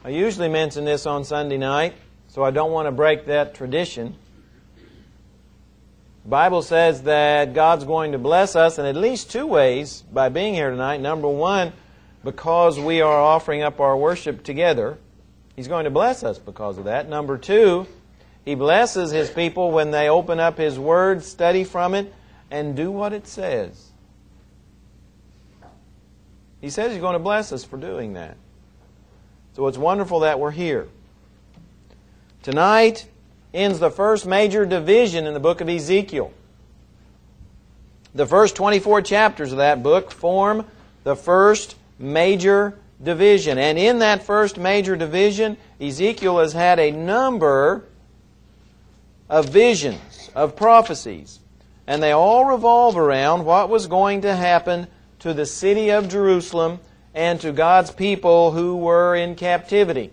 I usually mention this on Sunday night, so I don't want to break that tradition. The Bible says that God's going to bless us in at least two ways by being here tonight. Number one, because we are offering up our worship together. He's going to bless us because of that. Number two, He blesses His people when they open up His Word, study from it, and do what it says. He says He's going to bless us for doing that. So it's wonderful that we're here. Tonight ends the first major division in the book of Ezekiel. The first 24 chapters of that book form the first major division. And in that first major division, Ezekiel has had a number of visions, of prophecies. And they all revolve around what was going to happen to the city of Jerusalem and to God's people who were in captivity.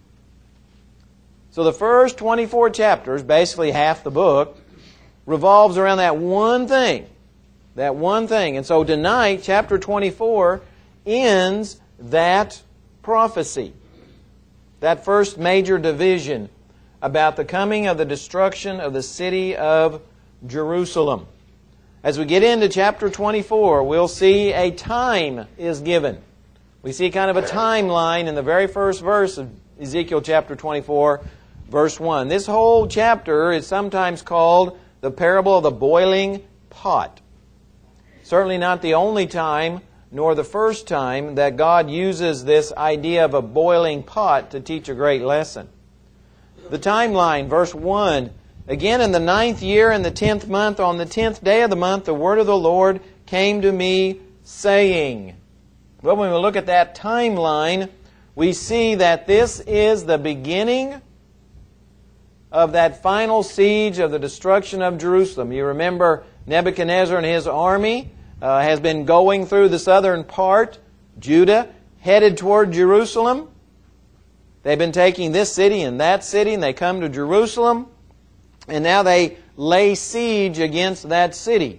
So the first 24 chapters, basically half the book, revolves around that one thing. That one thing. And so tonight, chapter 24 ends that prophecy. That first major division about the coming of the destruction of the city of Jerusalem. As we get into chapter 24, we'll see a time is given. We see kind of a timeline in the very first verse of Ezekiel chapter 24, verse 1. This whole chapter is sometimes called the parable of the boiling pot. Certainly not the only time, nor the first time, that God uses this idea of a boiling pot to teach a great lesson. The timeline, verse 1. Again, in the 9th year, in the 10th month, on the 10th day of the month, the word of the Lord came to me, saying. Well, when we look at that timeline, we see that this is the beginning of that final siege of the destruction of Jerusalem. You remember Nebuchadnezzar and his army has been going through the southern part, Judah, headed toward Jerusalem. They've been taking this city and they come to Jerusalem, and now they lay siege against that city.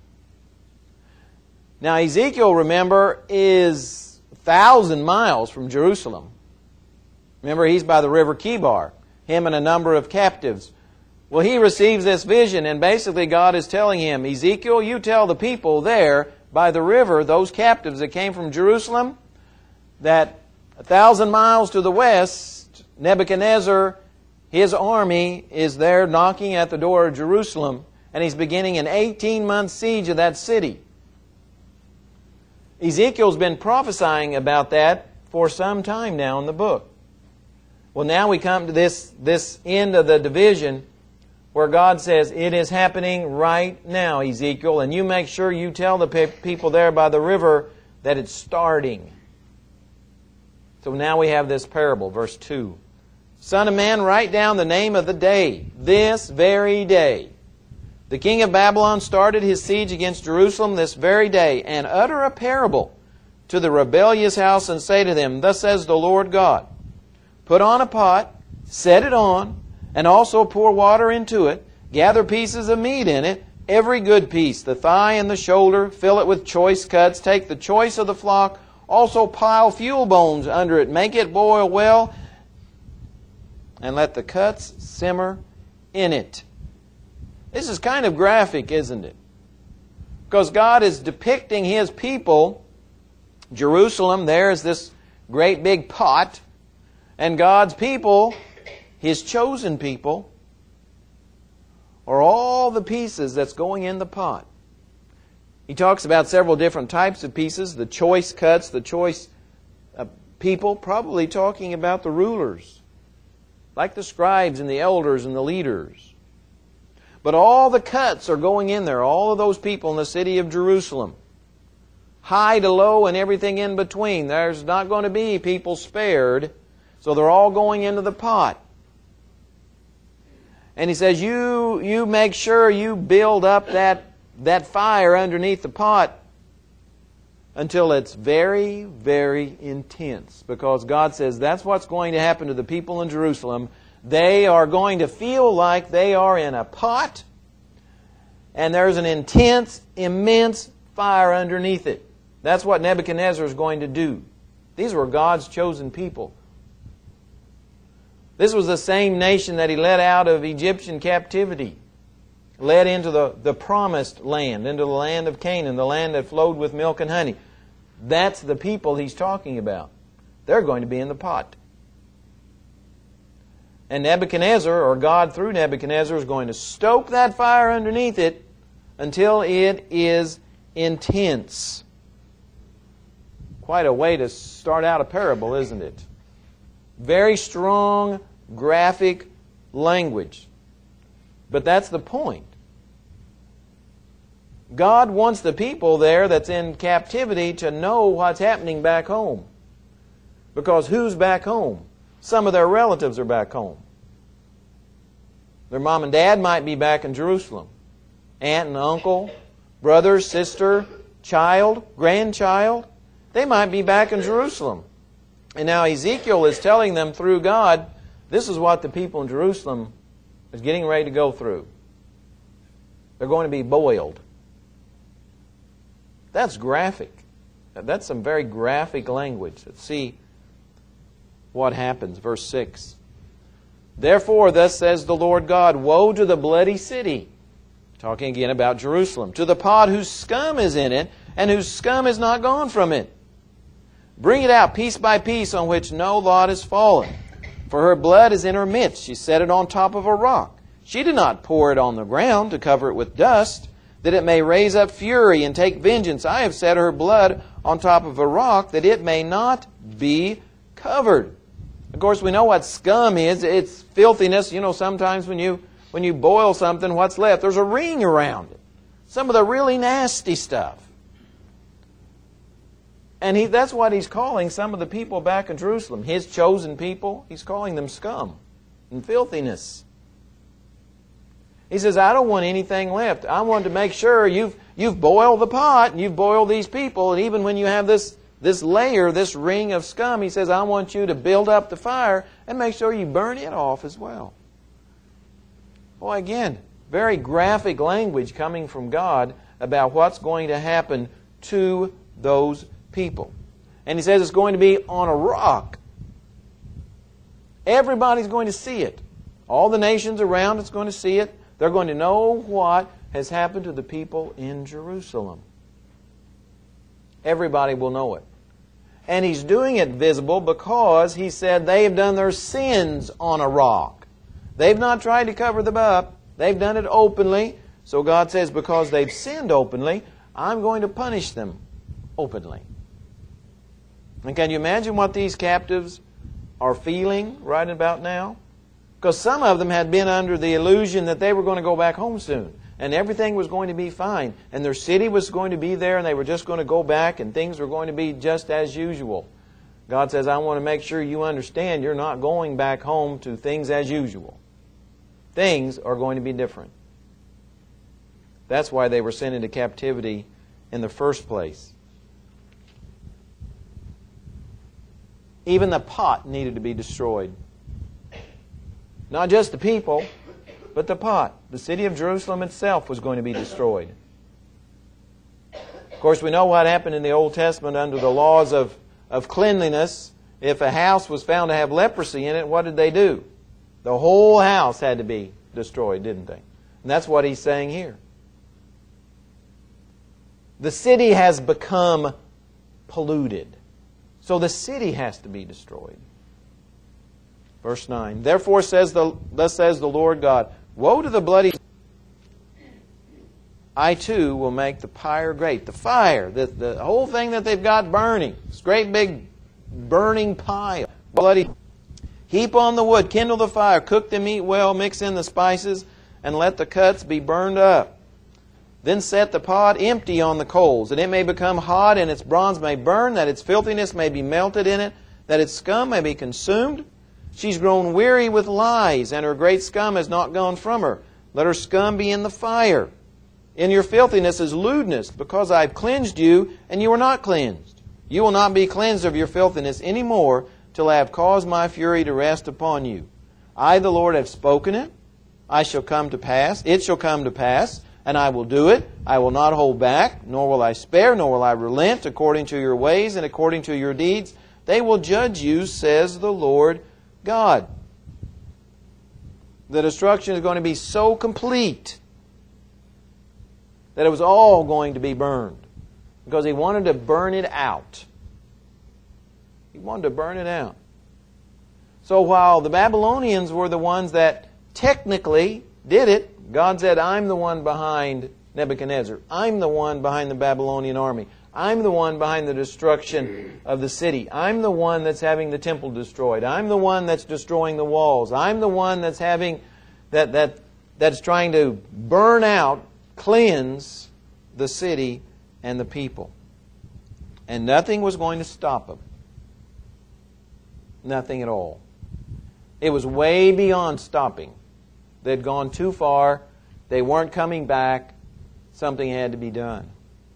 Now Ezekiel, remember, is 1,000 miles from Jerusalem. Remember, he's by the river Kibar, him and a number of captives. Well, he receives this vision, and basically God is telling him, Ezekiel, you tell the people there by the river, those captives that came from Jerusalem, that 1,000 miles to the west, Nebuchadnezzar, his army, is there knocking at the door of Jerusalem, and he's beginning an 18-month siege of that city. Ezekiel's been prophesying about that for some time now in the book. Well, now we come to this end of the division where God says, it is happening right now, Ezekiel, and you make sure you tell the people there by the river that it's starting. So now we have this parable, verse 2. Son of man, write down the name of the day, this very day. The king of Babylon started his siege against Jerusalem this very day, and utter a parable to the rebellious house, and say to them, thus says the Lord God, put on a pot, set it on, and also pour water into it, gather pieces of meat in it, every good piece, the thigh and the shoulder, fill it with choice cuts, take the choice of the flock, also pile fuel bones under it, make it boil well, and let the cuts simmer in it. This is kind of graphic, isn't it? Because God is depicting His people, Jerusalem, there is this great big pot, and God's people, His chosen people, are all the pieces that's going in the pot. He talks about several different types of pieces, the choice cuts, the choice people, probably talking about the rulers, like the scribes and the elders and the leaders. But all the cuts are going in there, all of those people in the city of Jerusalem. High to low and everything in between. There's not going to be people spared, so they're all going into the pot. And he says, you make sure you build up that fire underneath the pot until it's very, very intense. Because God says that's what's going to happen to the people in Jerusalem. They are going to feel like they are in a pot, and there's an intense, immense fire underneath it. That's what Nebuchadnezzar is going to do. These were God's chosen people. This was the same nation that He led out of Egyptian captivity, led into the promised land, into the land of Canaan, the land that flowed with milk and honey. That's the people He's talking about. They're going to be in the pot. And Nebuchadnezzar, or God through Nebuchadnezzar, is going to stoke that fire underneath it until it is intense. Quite a way to start out a parable, isn't it? Very strong, graphic language. But that's the point. God wants the people there that's in captivity to know what's happening back home. Because who's back home? Some of their relatives are back home. Their mom and dad might be back in Jerusalem. Aunt and uncle, brother, sister, child, grandchild, they might be back in Jerusalem. And now Ezekiel is telling them through God, this is what the people in Jerusalem is getting ready to go through. They're going to be boiled. That's graphic. That's some very graphic language. Let's see what happens. Verse 6. Therefore, thus says the Lord God, woe to the bloody city. Talking again about Jerusalem. To the pot whose scum is in it, and whose scum is not gone from it. Bring it out piece by piece, on which no lot is fallen. For her blood is in her midst. She set it on top of a rock. She did not pour it on the ground to cover it with dust, that it may raise up fury and take vengeance. I have set her blood on top of a rock, that it may not be covered. Of course, we know what scum is. It's filthiness. You know, sometimes when you boil something, what's left? There's a ring around it. Some of the really nasty stuff. And that's what He's calling some of the people back in Jerusalem. His chosen people, He's calling them scum and filthiness. He says, I don't want anything left. I want to make sure you've boiled the pot, and you've boiled these people, and even when you have this layer, this ring of scum, He says, I want you to build up the fire and make sure you burn it off as well. Boy, again, very graphic language coming from God about what's going to happen to those people. And He says it's going to be on a rock. Everybody's going to see it. All the nations around it's going to see it. They're going to know what has happened to the people in Jerusalem. Everybody will know it. And He's doing it visible because He said they have done their sins on a rock. They've not tried to cover them up. They've done it openly. So God says, because they've sinned openly, I'm going to punish them openly. And can you imagine what these captives are feeling right about now? Because some of them had been under the illusion that they were going to go back home soon. And everything was going to be fine. And their city was going to be there, and they were just going to go back, and things were going to be just as usual. God says, I want to make sure you understand you're not going back home to things as usual. Things are going to be different. That's why they were sent into captivity in the first place. Even the pot needed to be destroyed. Not just the people, but the pot. The city of Jerusalem itself was going to be destroyed. Of course, we know what happened in the Old Testament under the laws of cleanliness. If a house was found to have leprosy in it, what did they do? The whole house had to be destroyed, didn't they? And that's what He's saying here. The city has become polluted. So the city has to be destroyed. Verse 9. Therefore thus says the Lord God, woe to the bloody... I too will make the pyre great. The fire, the whole thing that they've got burning. This great big burning pile. Bloody. Heap on the wood, kindle the fire, cook the meat well, mix in the spices, and let the cuts be burned up. Then set the pot empty on the coals, that it may become hot, and its bronze may burn, that its filthiness may be melted in it, that its scum may be consumed. She's grown weary with lies, and her great scum has not gone from her. Let her scum be in the fire. In your filthiness is lewdness, because I have cleansed you, and you are not cleansed. You will not be cleansed of your filthiness any more, till I have caused my fury to rest upon you. I, the Lord, have spoken it. It shall come to pass, and I will do it. I will not hold back, nor will I spare, nor will I relent, according to your ways and according to your deeds. They will judge you, says the Lord God. The destruction is going to be so complete that it was all going to be burned. Because He wanted to burn it out. He wanted to burn it out. So while the Babylonians were the ones that technically did it, God said, I'm the one behind Nebuchadnezzar. I'm the one behind the Babylonian army. I'm the one behind the destruction of the city. I'm the one that's having the temple destroyed. I'm the one that's destroying the walls. I'm the one that's having that's trying to burn out, cleanse the city and the people. And nothing was going to stop them. Nothing at all. It was way beyond stopping. They'd gone too far. They weren't coming back. Something had to be done.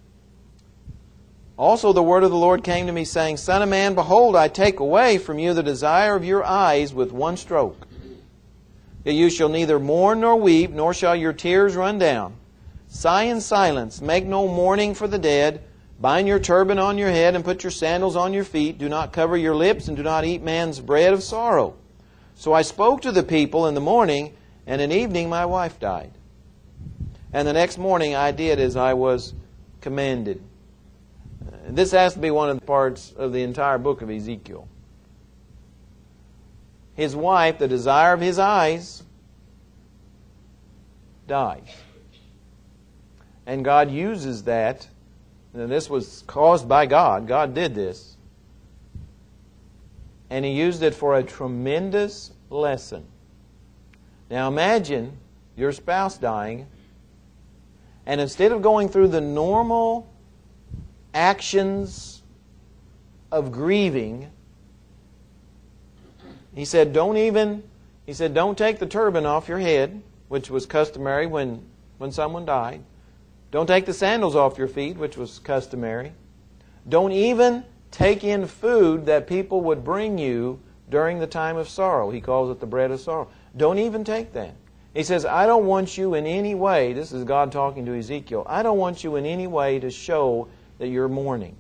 Also the word of the Lord came to me, saying, Son of man, behold, I take away from you the desire of your eyes with one stroke. That you shall neither mourn nor weep, nor shall your tears run down. Sigh in silence, make no mourning for the dead. Bind your turban on your head and put your sandals on your feet. Do not cover your lips and do not eat man's bread of sorrow. So I spoke to the people in the morning, and in evening my wife died. And the next morning I did as I was commanded. This has to be one of the parts of the entire book of Ezekiel. His wife, the desire of his eyes, dies. And God uses that. And this was caused by God. God did this. And He used it for a tremendous lesson. Now imagine your spouse dying, and instead of going through the normal actions of grieving, He said, don't take the turban off your head, which was customary when someone died. Don't take the sandals off your feet, which was customary. Don't even take in food that people would bring you during the time of sorrow. He calls it the bread of sorrow. Don't even take that. He says, I don't want you in any way, this is God talking to Ezekiel, I don't want you in any way to show that you're mourning.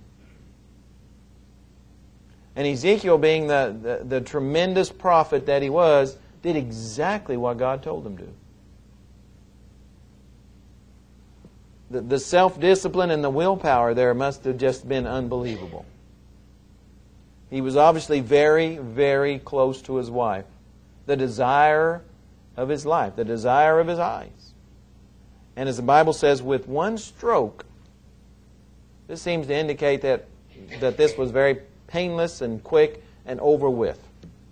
And Ezekiel, being the tremendous prophet that he was, did exactly what God told him to. The self-discipline and the willpower there must have just been unbelievable. He was obviously very, very close to his wife. The desire of his life, the desire of his eyes. And as the Bible says, with one stroke, this seems to indicate that this was very painless and quick and over with.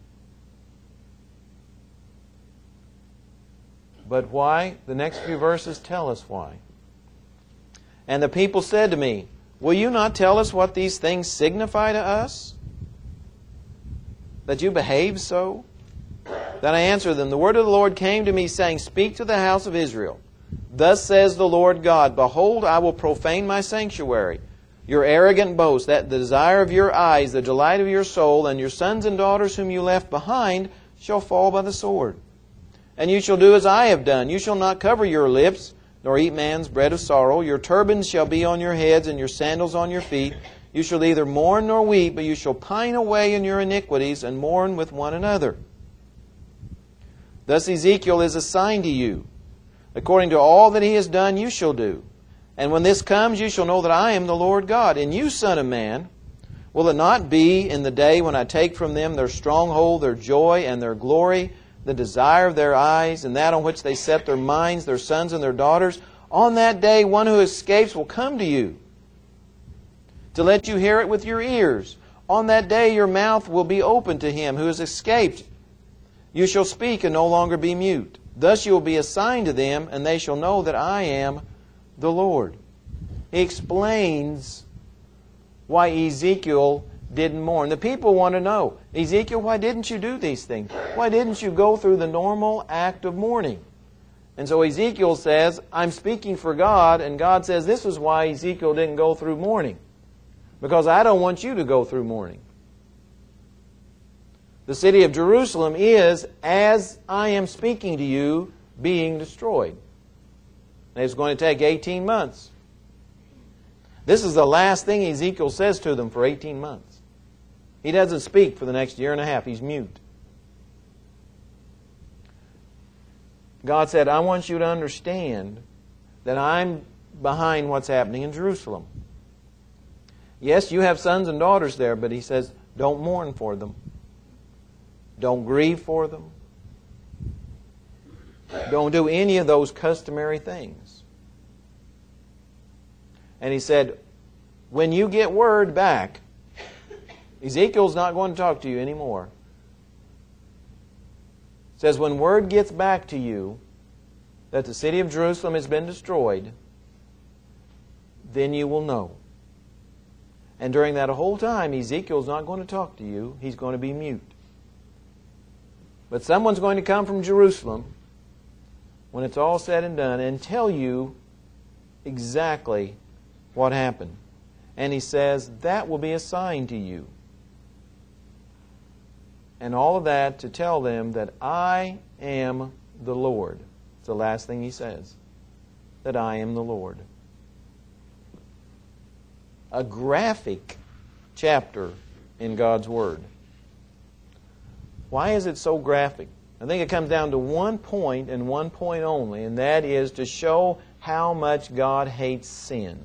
But why? The next few verses tell us why. And the people said to me, Will you not tell us what these things signify to us? That you behave so? Then I answered them, The word of the Lord came to me, saying, Speak to the house of Israel. Thus says the Lord God, Behold, I will profane my sanctuary. Your arrogant boast, that the desire of your eyes, the delight of your soul, and your sons and daughters whom you left behind, shall fall by the sword. And you shall do as I have done. You shall not cover your lips, nor eat man's bread of sorrow. Your turbans shall be on your heads, and your sandals on your feet. You shall neither mourn nor weep, but you shall pine away in your iniquities, and mourn with one another. Thus Ezekiel is a sign to you. According to all that he has done, you shall do. And when this comes, you shall know that I am the Lord God. And you, son of man, will it not be in the day when I take from them their stronghold, their joy, and their glory, the desire of their eyes, and that on which they set their minds, their sons and their daughters? On that day, one who escapes will come to you, to let you hear it with your ears. On that day, your mouth will be open to him who has escaped. You shall speak and no longer be mute. Thus you will be a sign to them, and they shall know that I am the Lord. He explains why Ezekiel didn't mourn. The people want to know, Ezekiel, why didn't you do these things? Why didn't you go through the normal act of mourning? And so Ezekiel says, I'm speaking for God, and God says this is why Ezekiel didn't go through mourning. Because I don't want you to go through mourning. The city of Jerusalem is, as I am speaking to you, being destroyed. And it's going to take 18 months. This is the last thing Ezekiel says to them for 18 months. He doesn't speak for the next year and a half. He's mute. God said, I want you to understand that I'm behind what's happening in Jerusalem. Yes, you have sons and daughters there, but He says, don't mourn for them. Don't grieve for them. Don't do any of those customary things. And He said, when you get word back, Ezekiel's not going to talk to you anymore. It says, when word gets back to you that the city of Jerusalem has been destroyed, then you will know. And during that whole time, Ezekiel's not going to talk to you. He's going to be mute. But someone's going to come from Jerusalem when it's all said and done and tell you exactly what happened. And He says, that will be a sign to you. And all of that to tell them that I am the Lord. It's the last thing He says. That I am the Lord. A graphic chapter in God's Word. Why is it so graphic? I think it comes down to one point and one point only, and that is to show how much God hates sin.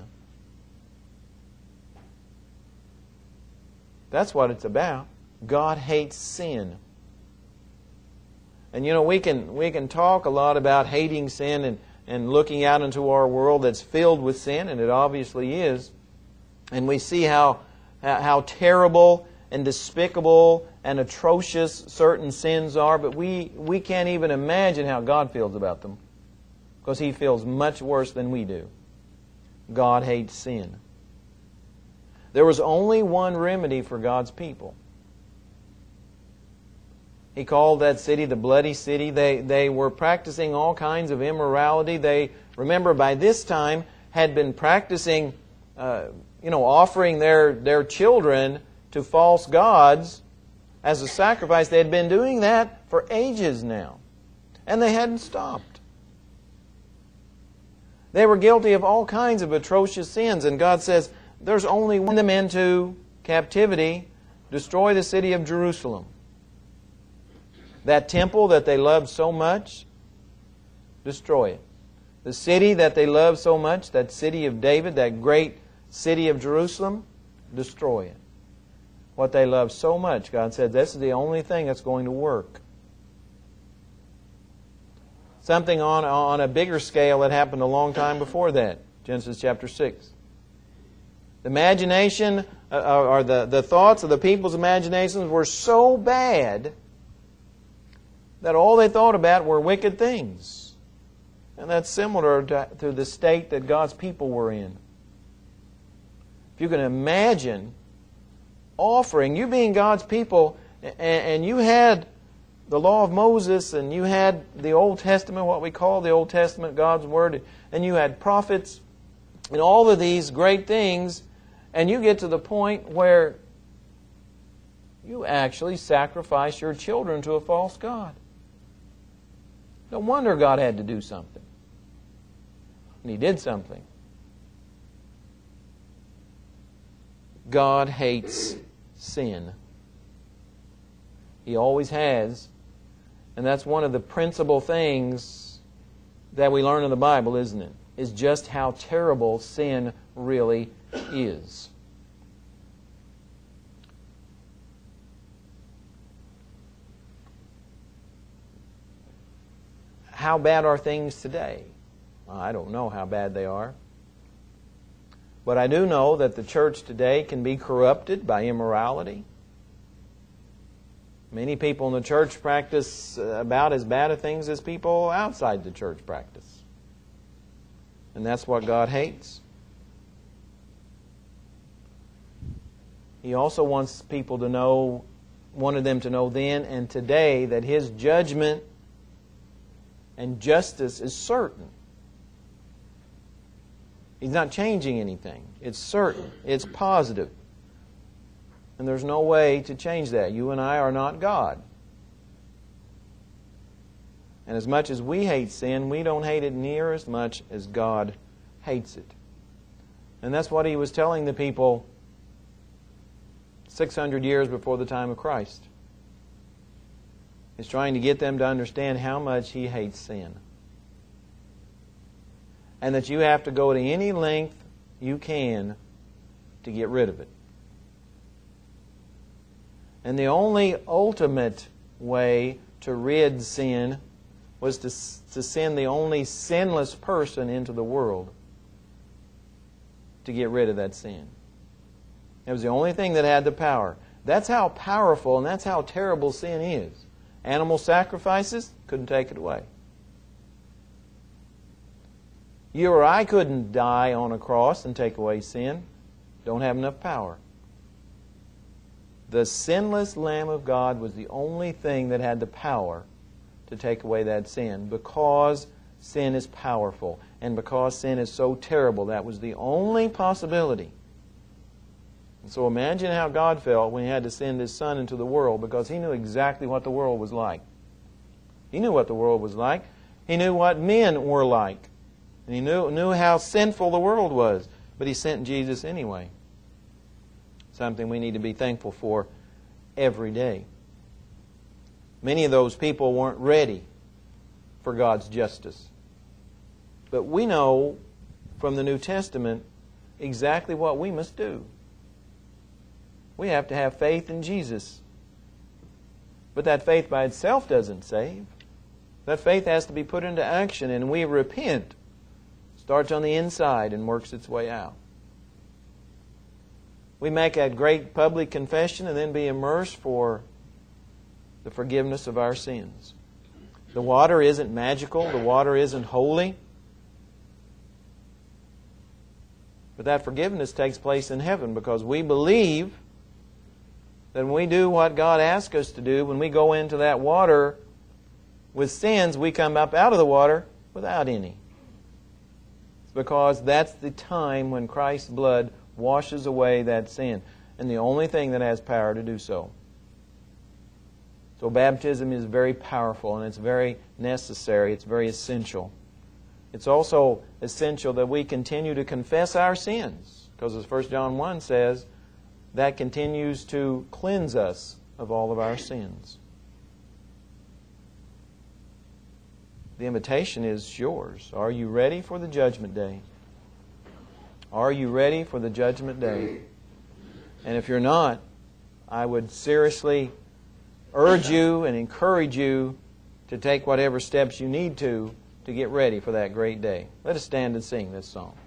That's what it's about. God hates sin. And you know, we can talk a lot about hating sin and looking out into our world that's filled with sin, and it obviously is. And we see how terrible and despicable and atrocious certain sins are, but we can't even imagine how God feels about them, because He feels much worse than we do. God hates sin. There was only one remedy for God's people. He called that city the bloody city. They were practicing all kinds of immorality. They, remember, by this time had been practicing, offering their children to false gods as a sacrifice. They had been doing that for ages now, and they hadn't stopped. They were guilty of all kinds of atrocious sins, and God says, there's only one them into captivity, destroy the city of Jerusalem. That temple that they loved so much, destroy it. The city that they loved so much, that city of David, that great city of Jerusalem, destroy it. What they loved so much, God said, this is the only thing that's going to work. Something on a bigger scale that happened a long time before that. Genesis chapter 6. The imagination, or the thoughts of the people's imaginations were so bad that all they thought about were wicked things. And that's similar to the state that God's people were in. If you can imagine offering, you being God's people, and you had the law of Moses, and you had the Old Testament, what we call the Old Testament, God's Word, and you had prophets, and all of these great things, and you get to the point where you actually sacrifice your children to a false god. No wonder God had to do something. And He did something. God hates sin. He always has. And that's one of the principal things that we learn in the Bible, isn't it? Is just how terrible sin really is. How bad are things today? Well, I don't know how bad they are. But I do know that the church today can be corrupted by immorality. Many people in the church practice about as bad of things as people outside the church practice. And that's what God hates. He also wants people to know, wanted them to know then and today, that His judgment and justice is certain. He's not changing anything. It's certain. It's positive. And there's no way to change that. You and I are not God. And as much as we hate sin, we don't hate it near as much as God hates it. And that's what He was telling the people 600 years before the time of Christ. He's trying to get them to understand how much He hates sin. And that you have to go to any length you can to get rid of it. And the only ultimate way to rid sin was to send the only sinless person into the world to get rid of that sin. It was the only thing that had the power. That's how powerful and that's how terrible sin is. Animal sacrifices couldn't take it away. You or I couldn't die on a cross and take away sin. Don't have enough power. The sinless Lamb of God was the only thing that had the power to take away that sin, because sin is powerful and because sin is so terrible. That was the only possibility. And so imagine how God felt when He had to send His Son into the world, because He knew exactly what the world was like. He knew what the world was like. He knew what men were like. And He knew how sinful the world was. But He sent Jesus anyway. Something we need to be thankful for every day. Many of those people weren't ready for God's justice. But we know from the New Testament exactly what we must do. We have to have faith in Jesus. But that faith by itself doesn't save. That faith has to be put into action, and we repent. Starts on the inside and works its way out. We make a great public confession and then be immersed for the forgiveness of our sins. The water isn't magical. The water isn't holy. But that forgiveness takes place in heaven, because we believe that when we do what God asks us to do, when we go into that water with sins, we come up out of the water without any. It's because that's the time when Christ's blood washes away that sin, and the only thing that has power to do so. So baptism is very powerful, and it's very necessary. It's very essential. It's also essential that we continue to confess our sins, because as 1 John 1 says, that continues to cleanse us of all of our sins. The invitation is yours. Are you ready for the judgment day? Are you ready for the judgment day? And if you're not, I would seriously urge you and encourage you to take whatever steps you need to get ready for that great day. Let us stand and sing this song.